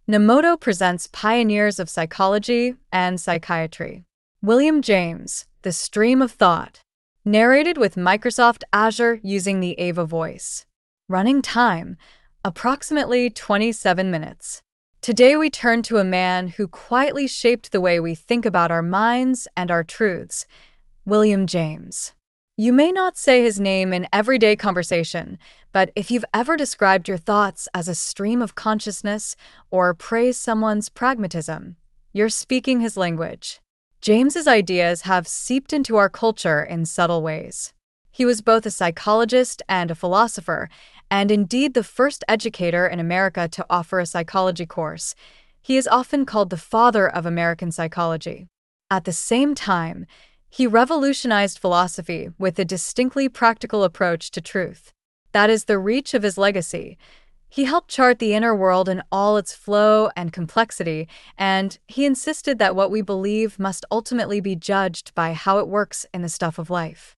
Nemoto presents Pioneers of Psychology and Psychiatry. William James, The Stream of Thought. Narrated with Microsoft Azure using the Ava voice. Running time, approximately 27 minutes. Today we turn to a man who quietly shaped the way we think about our minds and our truths, William James. You may not say his name in everyday conversation, but if you've ever described your thoughts as a stream of consciousness or praised someone's pragmatism, you're speaking his language. James's ideas have seeped into our culture in subtle ways. He was both a psychologist and a philosopher, and indeed the first educator in America to offer a psychology course. He is often called the father of American psychology. At the same time, he revolutionized philosophy with a distinctly practical approach to truth. That is the reach of his legacy. He helped chart the inner world in all its flow and complexity, and he insisted that what we believe must ultimately be judged by how it works in the stuff of life.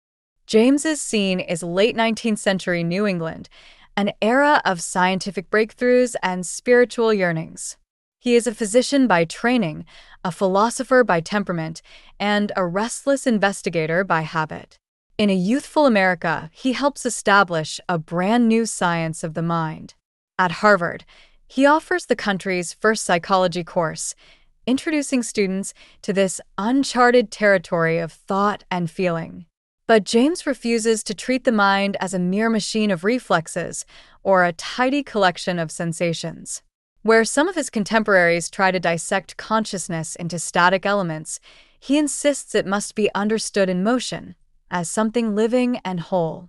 James's scene is late 19th century New England, an era of scientific breakthroughs and spiritual yearnings. He is a physician by training, a philosopher by temperament, and a restless investigator by habit. In a youthful America, he helps establish a brand new science of the mind. At Harvard, he offers the country's first psychology course, introducing students to this uncharted territory of thought and feeling. But James refuses to treat the mind as a mere machine of reflexes or a tidy collection of sensations. Where some of his contemporaries try to dissect consciousness into static elements, he insists it must be understood in motion, as something living and whole.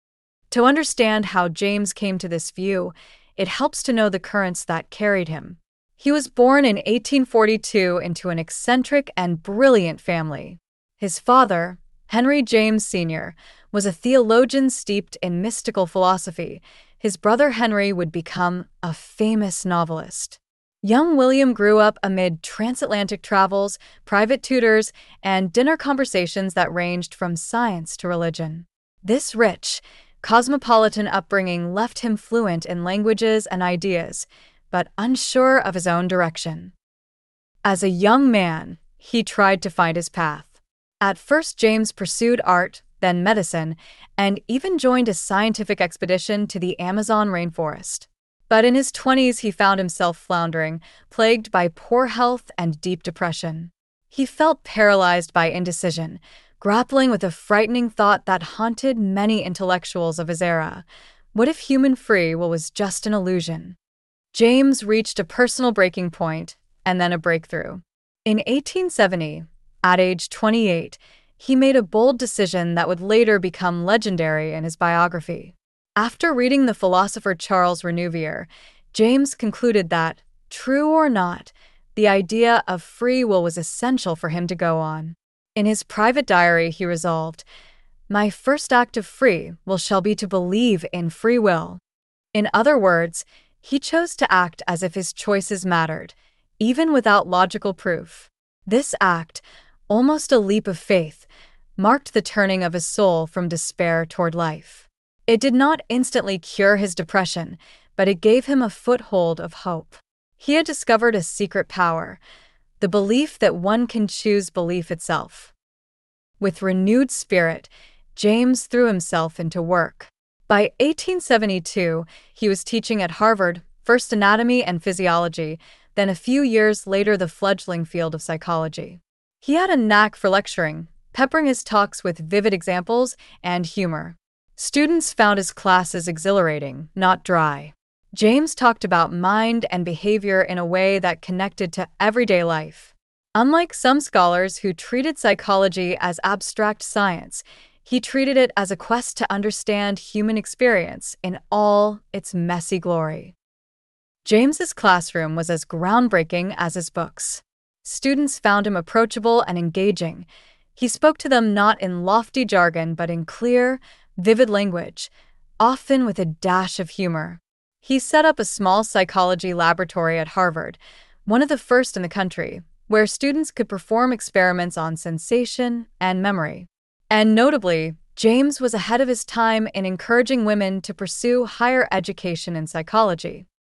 To understand how James came to this view, it helps to know the currents that carried him. He was born in 1842 into an eccentric and brilliant family. His father, Henry James Sr., was a theologian steeped in mystical philosophy. His brother Henry would become a famous novelist. Young William grew up amid transatlantic travels, private tutors, and dinner conversations that ranged from science to religion. This rich, cosmopolitan upbringing left him fluent in languages and ideas, but unsure of his own direction. As a young man, he tried to find his path. At first, James pursued art, then medicine, and even joined a scientific expedition to the Amazon rainforest. But in his 20s, he found himself floundering, plagued by poor health and deep depression. He felt paralyzed by indecision, grappling with a frightening thought that haunted many intellectuals of his era. What if human free will was just an illusion? James reached a personal breaking point, and then a breakthrough. In 1870, at age 28, he made a bold decision that would later become legendary in his biography. After reading the philosopher Charles Renouvier, James concluded that, true or not, the idea of free will was essential for him to go on. In his private diary, he resolved, "My first act of free will shall be to believe in free will." In other words, he chose to act as if his choices mattered, even without logical proof. This act, almost a leap of faith, marked the turning of his soul from despair toward life. It did not instantly cure his depression, but it gave him a foothold of hope. He had discovered a secret power, the belief that one can choose belief itself. With renewed spirit, James threw himself into work. By 1872, he was teaching at Harvard, first anatomy and physiology, then a few years later the fledgling field of psychology. He had a knack for lecturing, peppering his talks with vivid examples and humor. Students found his classes exhilarating, not dry. James talked about mind and behavior in a way that connected to everyday life. Unlike some scholars who treated psychology as abstract science, he treated it as a quest to understand human experience in all its messy glory. James's classroom was as groundbreaking as his books. Students found him approachable and engaging. He spoke to them not in lofty jargon but in clear, vivid language, often with a dash of humor. He set up a small psychology laboratory at Harvard, one of the first in the country, where students could perform experiments on sensation and memory. And notably, James was ahead of his time in encouraging women to pursue higher education in psychology.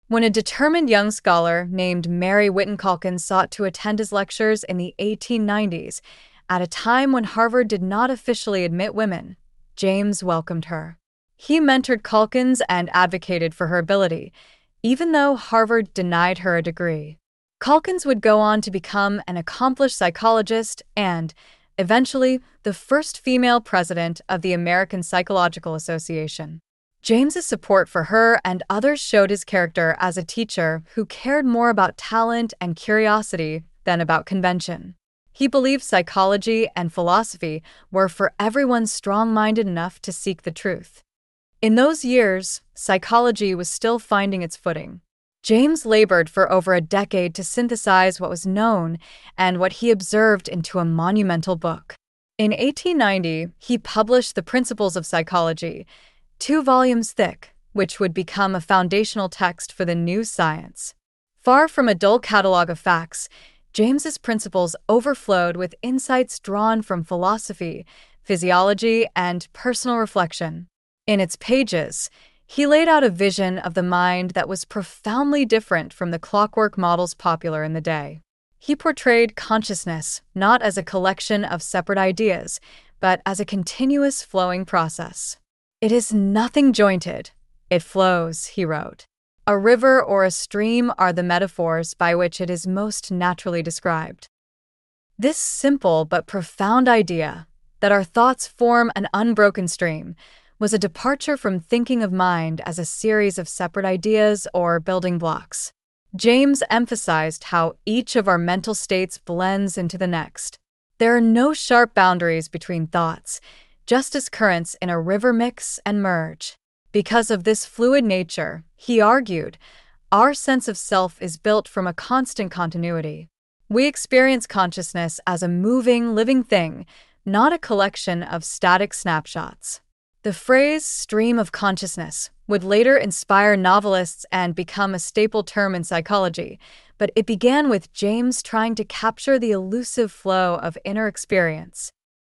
When a determined young scholar named Mary Whiton Calkins sought to attend his lectures in the 1890s, at a time when Harvard did not officially admit women, James welcomed her. He mentored Calkins and advocated for her ability, even though Harvard denied her a degree. Calkins would go on to become an accomplished psychologist and, eventually, the first female president of the American Psychological Association. James's support for her and others showed his character as a teacher who cared more about talent and curiosity than about convention. He believed psychology and philosophy were for everyone strong-minded enough to seek the truth. In those years, psychology was still finding its footing. James labored for over a decade to synthesize what was known and what he observed into a monumental book. In 1890, he published The Principles of Psychology, 2 volumes thick, which would become a foundational text for the new science. Far from a dull catalog of facts, James's principles overflowed with insights drawn from philosophy, physiology, and personal reflection. In its pages, he laid out a vision of the mind that was profoundly different from the clockwork models popular in the day. He portrayed consciousness not as a collection of separate ideas, but as a continuous flowing process. "It is nothing jointed. It flows," he wrote. "A river or a stream are the metaphors by which it is most naturally described." This simple but profound idea, that our thoughts form an unbroken stream, was a departure from thinking of mind as a series of separate ideas or building blocks. James emphasized how each of our mental states blends into the next. There are no sharp boundaries between thoughts, just as currents in a river mix and merge. Because of this fluid nature, he argued, our sense of self is built from a constant continuity. We experience consciousness as a moving, living thing, not a collection of static snapshots. The phrase stream of consciousness would later inspire novelists and become a staple term in psychology, but it began with James trying to capture the elusive flow of inner experience.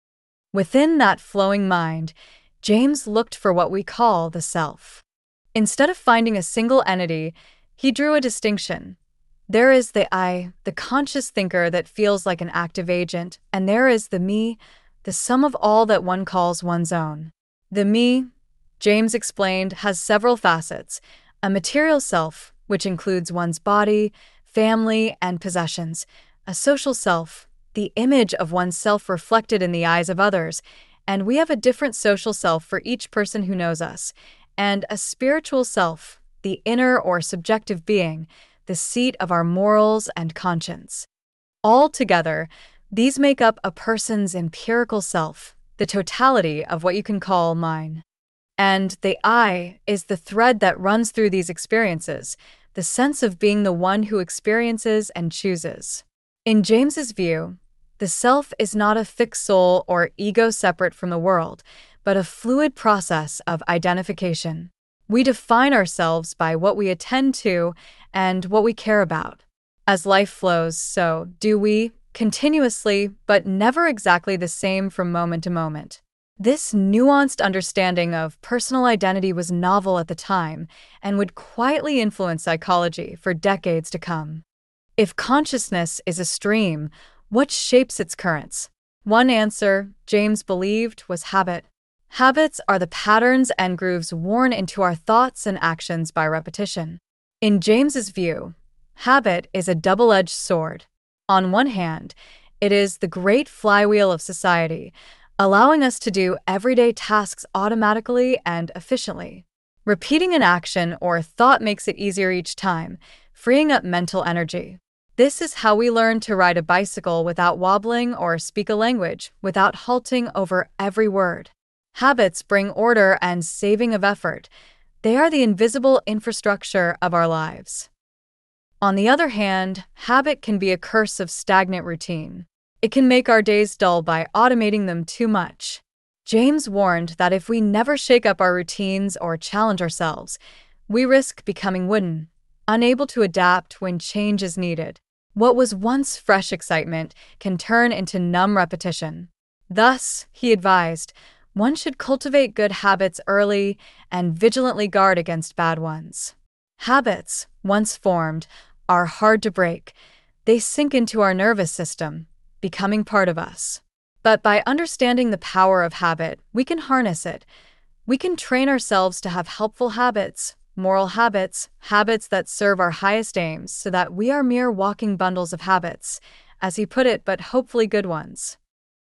Within that flowing mind, James looked for what we call the self. Instead of finding a single entity, he drew a distinction. There is the I, the conscious thinker that feels like an active agent, and there is the me, the sum of all that one calls one's own. The me, James explained, has several facets: a material self, which includes one's body, family, and possessions; a social self, the image of oneself reflected in the eyes of others, and we have a different social self for each person who knows us; and a spiritual self, the inner or subjective being, the seat of our morals and conscience. All together, these make up a person's empirical self, the totality of what you can call mine. And the I is the thread that runs through these experiences, the sense of being the one who experiences and chooses. In James's view, the self is not a fixed soul or ego separate from the world, but a fluid process of identification. We define ourselves by what we attend to and what we care about. As life flows, so do we, continuously, but never exactly the same from moment to moment. This nuanced understanding of personal identity was novel at the time and would quietly influence psychology for decades to come. If consciousness is a stream, what shapes its currents? One answer, James believed, was habit. Habits are the patterns and grooves worn into our thoughts and actions by repetition. In James's view, habit is a double-edged sword. On one hand, it is the great flywheel of society, allowing us to do everyday tasks automatically and efficiently. Repeating an action or thought makes it easier each time, freeing up mental energy. This is how we learn to ride a bicycle without wobbling or speak a language without halting over every word. Habits bring order and saving of effort. They are the invisible infrastructure of our lives. On the other hand, habit can be a curse of stagnant routine. It can make our days dull by automating them too much. James warned that if we never shake up our routines or challenge ourselves, we risk becoming wooden, unable to adapt when change is needed. What was once fresh excitement can turn into numb repetition. Thus, he advised, one should cultivate good habits early and vigilantly guard against bad ones. Habits, once formed, are hard to break. They sink into our nervous system, becoming part of us. But by understanding the power of habit, we can harness it. We can train ourselves to have helpful habits, moral habits, habits that serve our highest aims so that we are mere walking bundles of habits, as he put it, but hopefully good ones.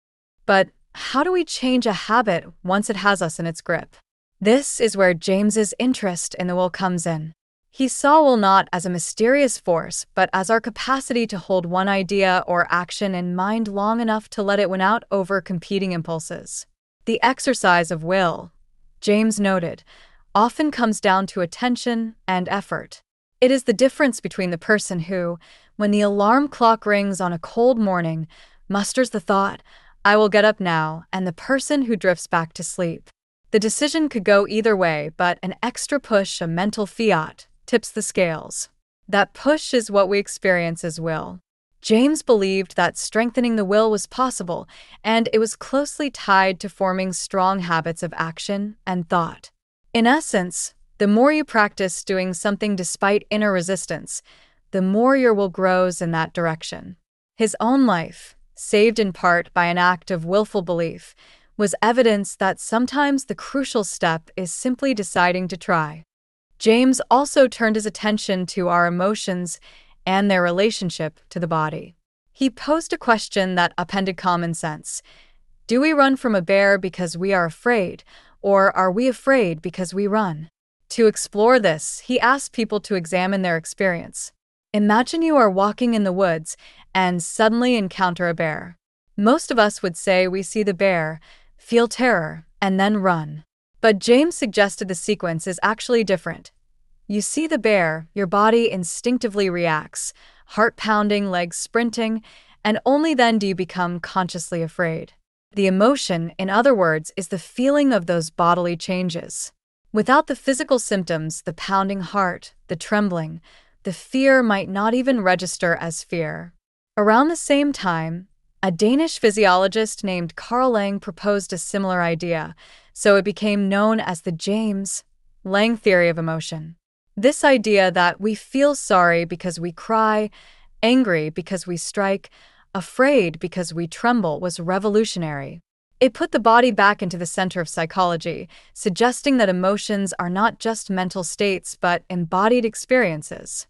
But how do we change a habit once it has us in its grip? This is where James's interest in the will comes in. He saw will not as a mysterious force, but as our capacity to hold one idea or action in mind long enough to let it win out over competing impulses. The exercise of will, James noted, often comes down to attention and effort. It is the difference between the person who, when the alarm clock rings on a cold morning, musters the thought, "I will get up now," and the person who drifts back to sleep. The decision could go either way, but an extra push, a mental fiat, tips the scales. That push is what we experience as will. James believed that strengthening the will was possible, and it was closely tied to forming strong habits of action and thought. In essence, the more you practice doing something despite inner resistance, the more your will grows in that direction. His own life, saved in part by an act of willful belief, was evidence that sometimes the crucial step is simply deciding to try. James also turned his attention to our emotions and their relationship to the body. He posed a question that upended common sense. Do we run from a bear because we are afraid, or are we afraid because we run? To explore this, he asked people to examine their experience. Imagine you are walking in the woods and suddenly encounter a bear. Most of us would say we see the bear, feel terror, and then run. But James suggested the sequence is actually different. You see the bear, your body instinctively reacts, heart pounding, legs sprinting, and only then do you become consciously afraid. The emotion, in other words, is the feeling of those bodily changes. Without the physical symptoms, the pounding heart, the trembling, the fear might not even register as fear. Around the same time, a Danish physiologist named Carl Lang proposed a similar idea, so it became known as the James Lang theory of emotion. This idea that we feel sorry because we cry, angry because we strike, afraid because we tremble was revolutionary. It put the body back into the center of psychology, suggesting that emotions are not just mental states but embodied experiences.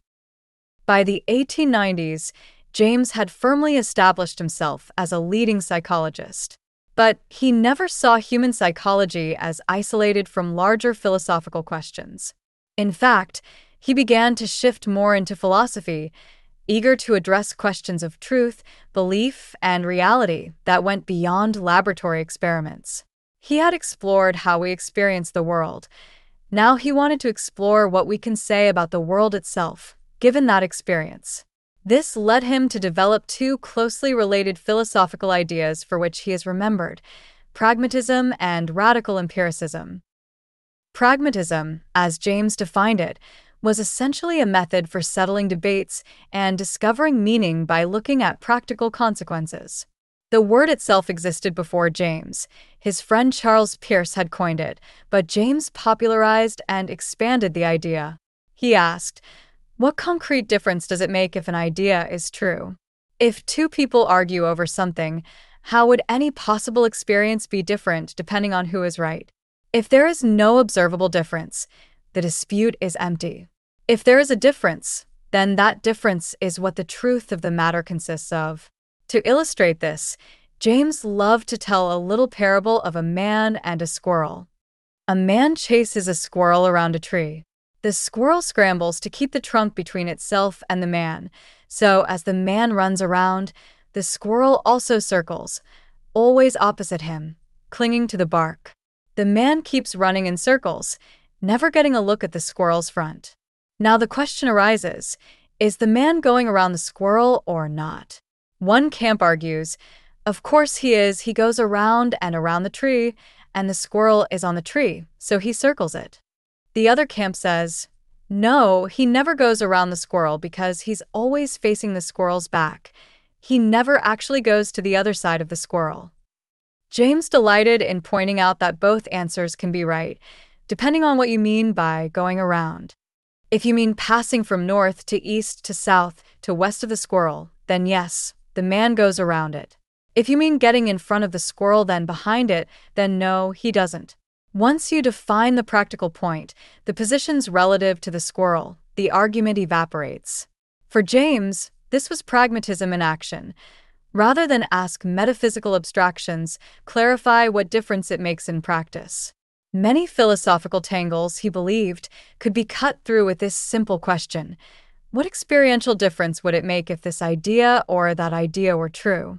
By the 1890s, James had firmly established himself as a leading psychologist. But he never saw human psychology as isolated from larger philosophical questions. In fact, he began to shift more into philosophy, eager to address questions of truth, belief, and reality that went beyond laboratory experiments. He had explored how we experience the world. Now he wanted to explore what we can say about the world itself, given that experience. This led him to develop two closely related philosophical ideas for which he is remembered: pragmatism and radical empiricism. Pragmatism, as James defined it, was essentially a method for settling debates and discovering meaning by looking at practical consequences. The word itself existed before James. His friend Charles Peirce had coined it, but James popularized and expanded the idea. He asked, what concrete difference does it make if an idea is true? If two people argue over something, how would any possible experience be different depending on who is right? If there is no observable difference, the dispute is empty. If there is a difference, then that difference is what the truth of the matter consists of. To illustrate this, James loved to tell a little parable of a man and a squirrel. A man chases a squirrel around a tree. The squirrel scrambles to keep the trunk between itself and the man, so as the man runs around, the squirrel also circles, always opposite him, clinging to the bark. The man keeps running in circles, never getting a look at the squirrel's front. Now the question arises, is the man going around the squirrel or not? One camp argues, of course he is, he goes around and around the tree, and the squirrel is on the tree, so he circles it. The other camp says, no, he never goes around the squirrel because he's always facing the squirrel's back. He never actually goes to the other side of the squirrel. James delighted in pointing out that both answers can be right, depending on what you mean by going around. If you mean passing from north to east to south to west of the squirrel, then yes, the man goes around it. If you mean getting in front of the squirrel then behind it, then no, he doesn't. Once you define the practical point, the positions relative to the squirrel, the argument evaporates. For James, this was pragmatism in action. Rather than ask metaphysical abstractions, clarify what difference it makes in practice. Many philosophical tangles, he believed, could be cut through with this simple question: what experiential difference would it make if this idea or that idea were true?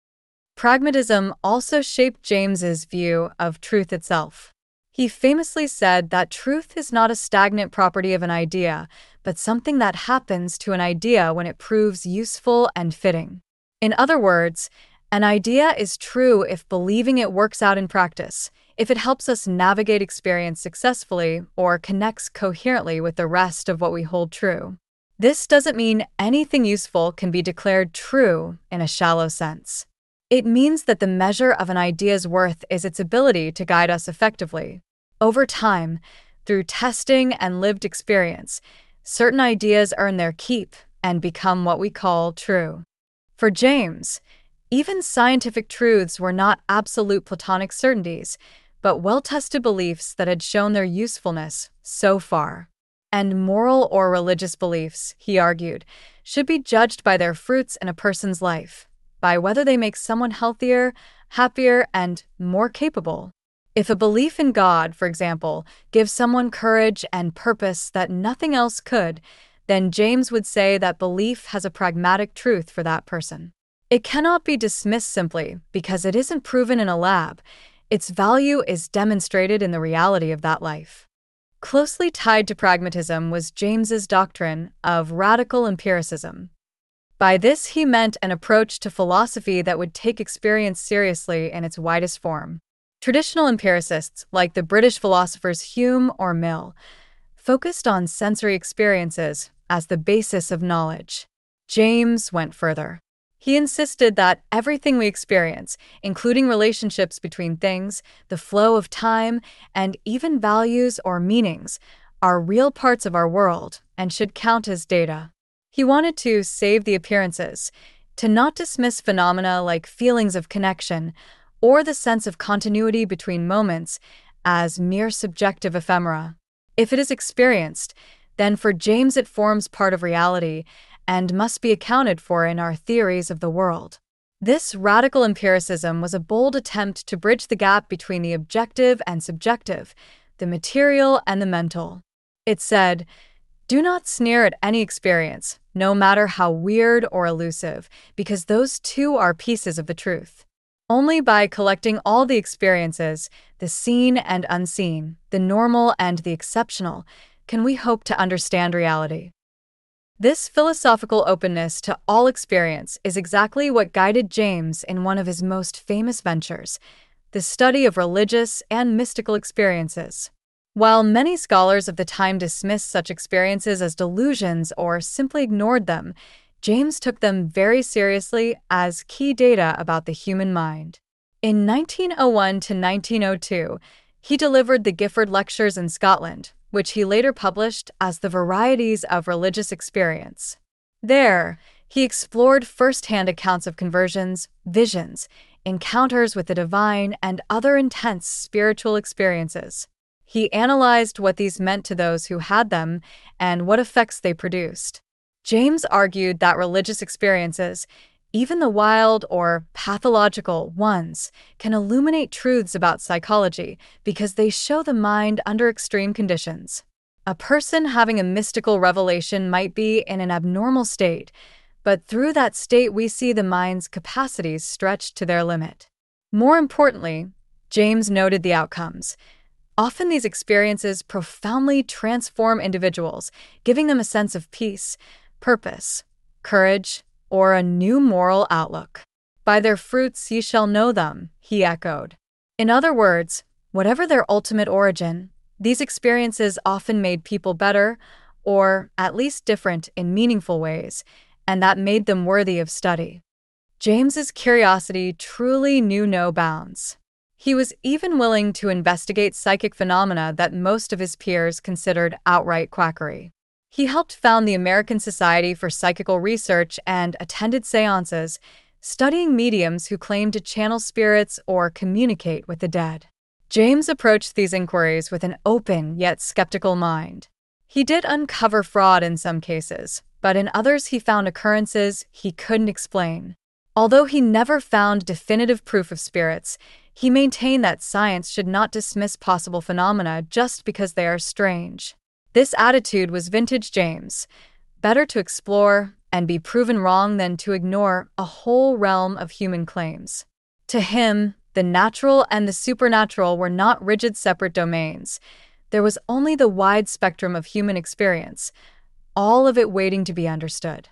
Pragmatism also shaped James's view of truth itself. He famously said that truth is not a stagnant property of an idea, but something that happens to an idea when it proves useful and fitting. In other words, an idea is true if believing it works out in practice, if it helps us navigate experience successfully or connects coherently with the rest of what we hold true. This doesn't mean anything useful can be declared true in a shallow sense. It means that the measure of an idea's worth is its ability to guide us effectively. Over time, through testing and lived experience, certain ideas earn their keep and become what we call true. For James, even scientific truths were not absolute Platonic certainties, but well-tested beliefs that had shown their usefulness so far. And moral or religious beliefs, he argued, should be judged by their fruits in a person's life, by whether they make someone healthier, happier, and more capable. If a belief in God, for example, gives someone courage and purpose that nothing else could, then James would say that belief has a pragmatic truth for that person. It cannot be dismissed simply because it isn't proven in a lab. Its value is demonstrated in the reality of that life. Closely tied to pragmatism was James's doctrine of radical empiricism. By this, he meant an approach to philosophy that would take experience seriously in its widest form. Traditional empiricists, like the British philosophers Hume or Mill, focused on sensory experiences as the basis of knowledge. James went further. He insisted that everything we experience, including relationships between things, the flow of time, and even values or meanings, are real parts of our world and should count as data. He wanted to save the appearances, to not dismiss phenomena like feelings of connection or the sense of continuity between moments as mere subjective ephemera. If it is experienced, then for James it forms part of reality and must be accounted for in our theories of the world. This radical empiricism was a bold attempt to bridge the gap between the objective and subjective, the material and the mental. It said, "Do not sneer at any experience, no matter how weird or elusive, because those too are pieces of the truth. Only by collecting all the experiences, the seen and unseen, the normal and the exceptional, can we hope to understand reality." This philosophical openness to all experience is exactly what guided James in one of his most famous ventures, the study of religious and mystical experiences. While many scholars of the time dismissed such experiences as delusions or simply ignored them, James took them very seriously as key data about the human mind. In 1901 to 1902, he delivered the Gifford Lectures in Scotland, which he later published as The Varieties of Religious Experience. There, he explored first-hand accounts of conversions, visions, encounters with the divine, and other intense spiritual experiences. He analyzed what these meant to those who had them and what effects they produced. James argued that religious experiences, even the wild or pathological ones, can illuminate truths about psychology because they show the mind under extreme conditions. A person having a mystical revelation might be in an abnormal state, but through that state we see the mind's capacities stretched to their limit. More importantly, James noted the outcomes. Often these experiences profoundly transform individuals, giving them a sense of peace, purpose, courage, or a new moral outlook. "By their fruits ye shall know them," he echoed. In other words, whatever their ultimate origin, these experiences often made people better, or at least different in meaningful ways, and that made them worthy of study. James's curiosity truly knew no bounds. He was even willing to investigate psychic phenomena that most of his peers considered outright quackery. He helped found the American Society for Psychical Research and attended seances, studying mediums who claimed to channel spirits or communicate with the dead. James approached these inquiries with an open yet skeptical mind. He did uncover fraud in some cases, but in others he found occurrences he couldn't explain. Although he never found definitive proof of spirits, he maintained that science should not dismiss possible phenomena just because they are strange. This attitude was vintage James. Better to explore and be proven wrong than to ignore a whole realm of human claims. To him, the natural and the supernatural were not rigid separate domains. There was only the wide spectrum of human experience, all of it waiting to be understood.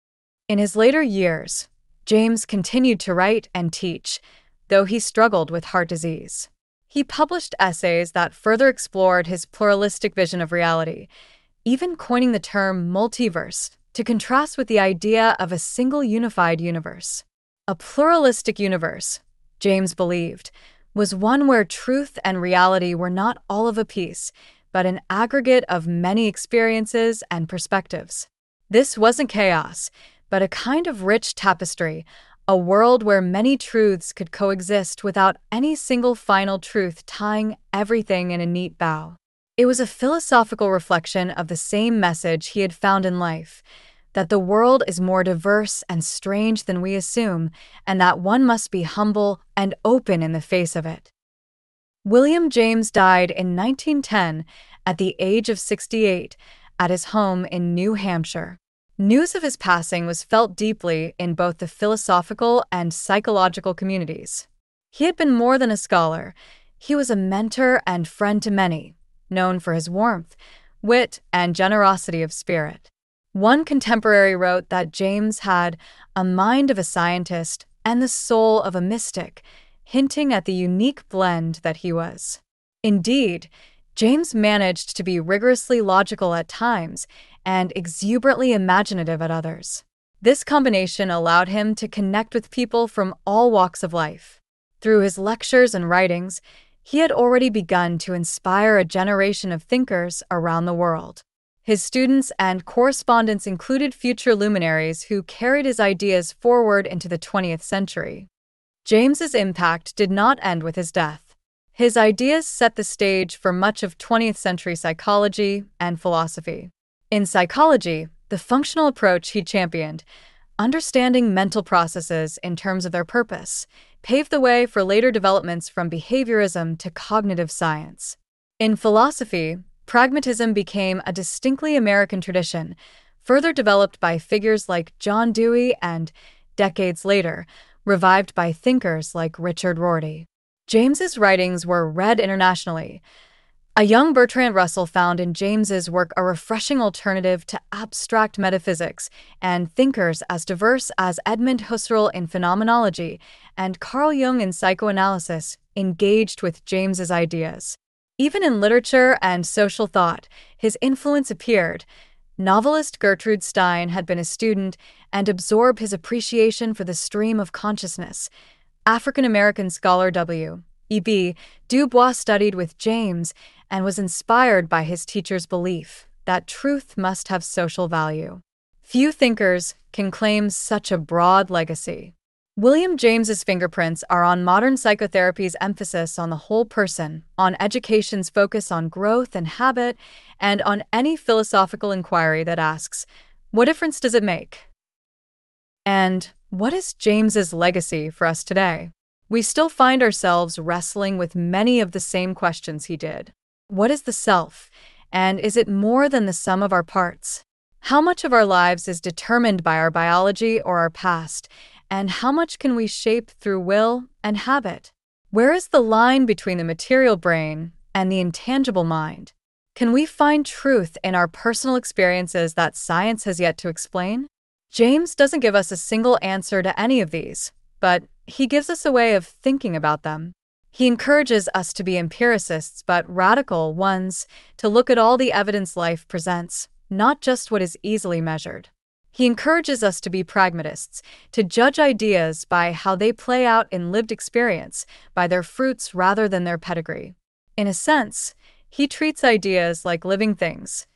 In his later years, James continued to write and teach, though he struggled with heart disease. He published essays that further explored his pluralistic vision of reality, even coining the term multiverse to contrast with the idea of a single unified universe. A pluralistic universe, James believed, was one where truth and reality were not all of a piece, but an aggregate of many experiences and perspectives. This wasn't chaos, but a kind of rich tapestry, a world where many truths could coexist without any single final truth tying everything in a neat bow. It was a philosophical reflection of the same message he had found in life, that the world is more diverse and strange than we assume, and that one must be humble and open in the face of it. William James died in 1910 at the age of 68 at his home in New Hampshire. News of his passing was felt deeply in both the philosophical and psychological communities. He had been more than a scholar. He was a mentor and friend to many, known for his warmth, wit, and generosity of spirit. One contemporary wrote that James had a mind of a scientist and the soul of a mystic, hinting at the unique blend that he was. Indeed, James managed to be rigorously logical at times and exuberantly imaginative at others. This combination allowed him to connect with people from all walks of life. Through his lectures and writings, he had already begun to inspire a generation of thinkers around the world. His students and correspondents included future luminaries who carried his ideas forward into the 20th century. James's impact did not end with his death. His ideas set the stage for much of 20th century psychology and philosophy. In psychology, the functional approach he championed, understanding mental processes in terms of their purpose, paved the way for later developments from behaviorism to cognitive science. In philosophy, pragmatism became a distinctly American tradition, further developed by figures like John Dewey and, decades later, revived by thinkers like Richard Rorty. James's writings were read internationally. A young Bertrand Russell found in James's work a refreshing alternative to abstract metaphysics, and thinkers as diverse as Edmund Husserl in phenomenology and Carl Jung in psychoanalysis engaged with James's ideas. Even in literature and social thought, his influence appeared. Novelist Gertrude Stein had been a student and absorbed his appreciation for the stream of consciousness. African-American scholar W.E.B. Du Bois studied with James and was inspired by his teacher's belief that truth must have social value. Few thinkers can claim such a broad legacy. William James's fingerprints are on modern psychotherapy's emphasis on the whole person, on education's focus on growth and habit, and on any philosophical inquiry that asks, what difference does it make? And what is James's legacy for us today? We still find ourselves wrestling with many of the same questions he did. What is the self, and is it more than the sum of our parts? How much of our lives is determined by our biology or our past, and how much can we shape through will and habit? Where is the line between the material brain and the intangible mind? Can we find truth in our personal experiences that science has yet to explain? James doesn't give us a single answer to any of these, but he gives us a way of thinking about them. He encourages us to be empiricists, but radical ones, to look at all the evidence life presents, not just what is easily measured. He encourages us to be pragmatists, to judge ideas by how they play out in lived experience, by their fruits rather than their pedigree. In a sense, he treats ideas like living things.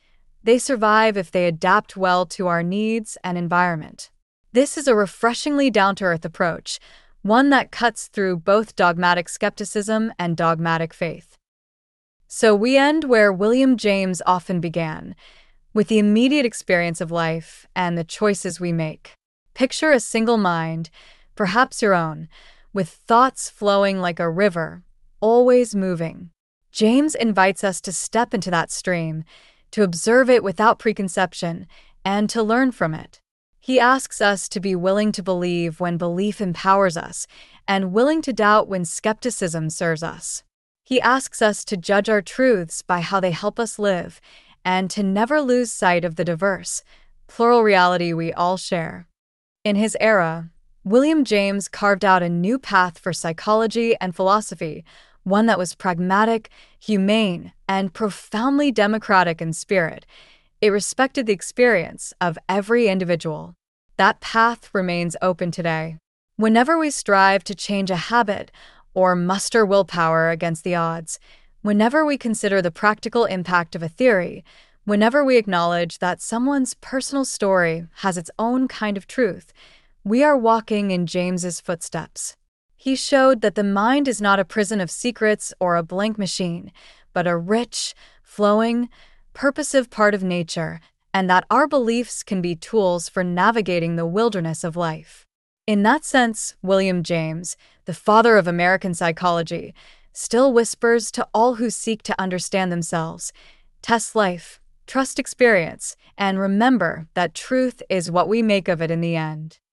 They survive if they adapt well to our needs and environment. This is a refreshingly down-to-earth approach, one that cuts through both dogmatic skepticism and dogmatic faith. So we end where William James often began, with the immediate experience of life and the choices we make. Picture a single mind, perhaps your own, with thoughts flowing like a river, always moving. James invites us to step into that stream, to observe it without preconception, and to learn from it. He asks us to be willing to believe when belief empowers us, and willing to doubt when skepticism serves us. He asks us to judge our truths by how they help us live, and to never lose sight of the diverse, plural reality we all share. In his era, William James carved out a new path for psychology and philosophy, one that was pragmatic, humane, and profoundly democratic in spirit. It respected the experience of every individual. That path remains open today. Whenever we strive to change a habit or muster willpower against the odds, whenever we consider the practical impact of a theory, whenever we acknowledge that someone's personal story has its own kind of truth, we are walking in James's footsteps. He showed that the mind is not a prison of secrets or a blank machine, but a rich, flowing, purposive part of nature, and that our beliefs can be tools for navigating the wilderness of life. In that sense, William James, the father of American psychology, still whispers to all who seek to understand themselves, test life, trust experience, and remember that truth is what we make of it in the end.